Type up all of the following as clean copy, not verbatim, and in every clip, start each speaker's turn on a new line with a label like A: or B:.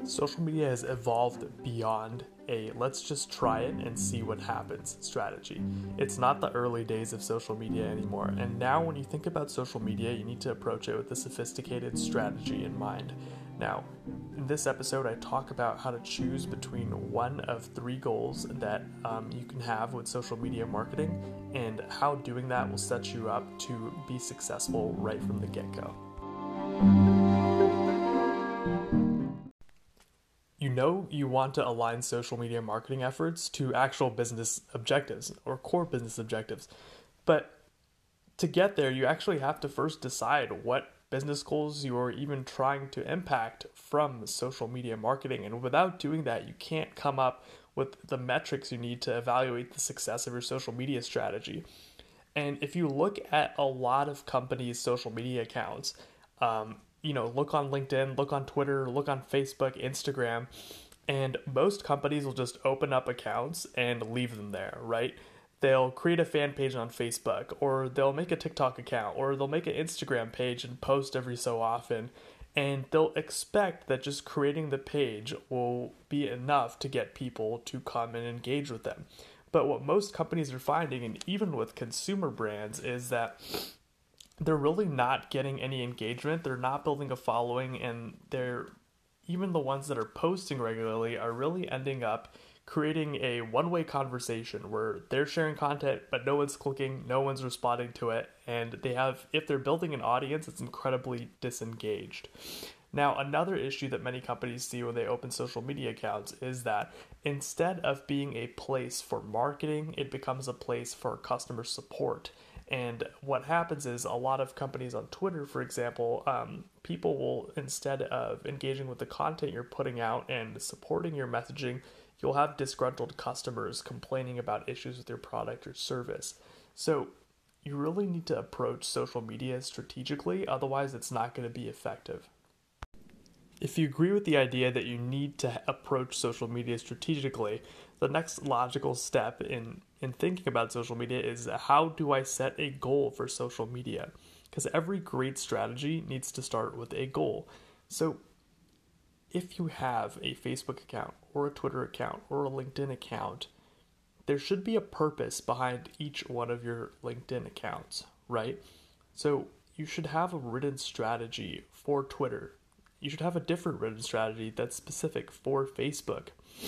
A: Social media has evolved beyond a let's just try it and see what happens strategy. It's not the early days of social media anymore, and now when you think about social media, you need to approach it with a sophisticated strategy in mind. Now, in this episode, I talk about how to choose between one of three goals that you can have with social media marketing and how doing that will set you up to be successful right from the get-go. You know you want to align social media marketing efforts to actual business objectives or core business objectives. But to get there, you actually have to first decide what business goals you are even trying to impact from social media marketing. And without doing that, you can't come up with the metrics you need to evaluate the success of your social media strategy. And if you look at a lot of companies' social media accounts, look on LinkedIn, look on Twitter, look on Facebook, Instagram, and most companies will just open up accounts and leave them there, right? They'll create a fan page on Facebook, or they'll make a TikTok account, or they'll make an Instagram page and post every so often, and they'll expect that just creating the page will be enough to get people to come and engage with them. But what most companies are finding, and even with consumer brands, is that they're really not getting any engagement. They're not building a following, and even the ones that are posting regularly are really ending up creating a one-way conversation where they're sharing content, but no one's clicking, no one's responding to it, and if they're building an audience, it's incredibly disengaged. Now, another issue that many companies see when they open social media accounts is that instead of being a place for marketing, it becomes a place for customer support. And what happens is a lot of companies on Twitter, for example, people will, instead of engaging with the content you're putting out and supporting your messaging, you'll have disgruntled customers complaining about issues with your product or service. So you really need to approach social media strategically, otherwise it's not going to be effective. If you agree with the idea that you need to approach social media strategically, the next logical step in thinking about social media is how do I set a goal for social media? Because every great strategy needs to start with a goal. So if you have a Facebook account or a Twitter account or a LinkedIn account, there should be a purpose behind each one of your LinkedIn accounts, right? So you should have a written strategy for Twitter. You should have a different written strategy that's specific for Facebook.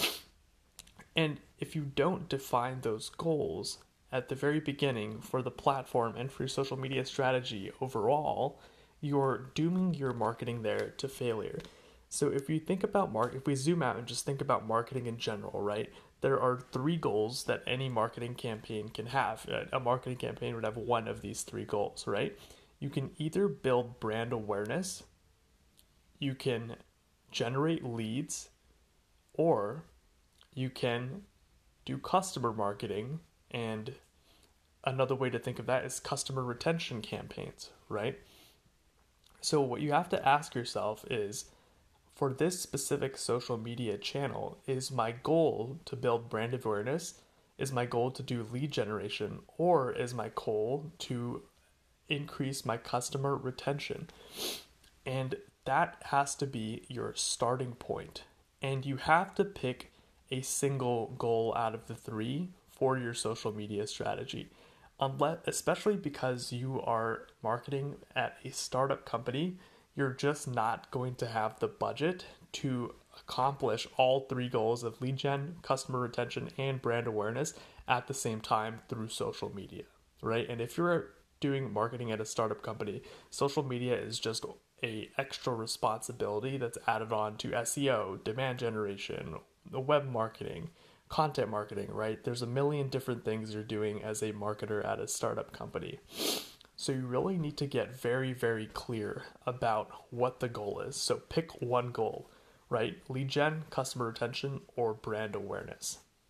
A: And if you don't define those goals at the very beginning for the platform and for your social media strategy overall, you're dooming your marketing there to failure. So if you think about if we zoom out and just think about marketing in general, right? There are three goals that any marketing campaign can have. A marketing campaign would have one of these three goals, right? You can either build brand awareness, you can generate leads, or you can do customer marketing, and another way to think of that is customer retention campaigns, right? So what you have to ask yourself is, for this specific social media channel, is my goal to build brand awareness? Is my goal to do lead generation? Or is my goal to increase my customer retention? And that has to be your starting point. And you have to pick a single goal out of the three for your social media strategy. Especially because you are marketing at a startup company, you're just not going to have the budget to accomplish all three goals of lead gen, customer retention, and brand awareness at the same time through social media, right? And if you're doing marketing at a startup company, social media is just a extra responsibility that's added on to SEO, demand generation, the web marketing, content marketing, right? There's a million different things you're doing as a marketer at a startup company. So you really need to get very, very clear about what the goal is. So pick one goal, right? Lead gen, customer retention, or brand awareness.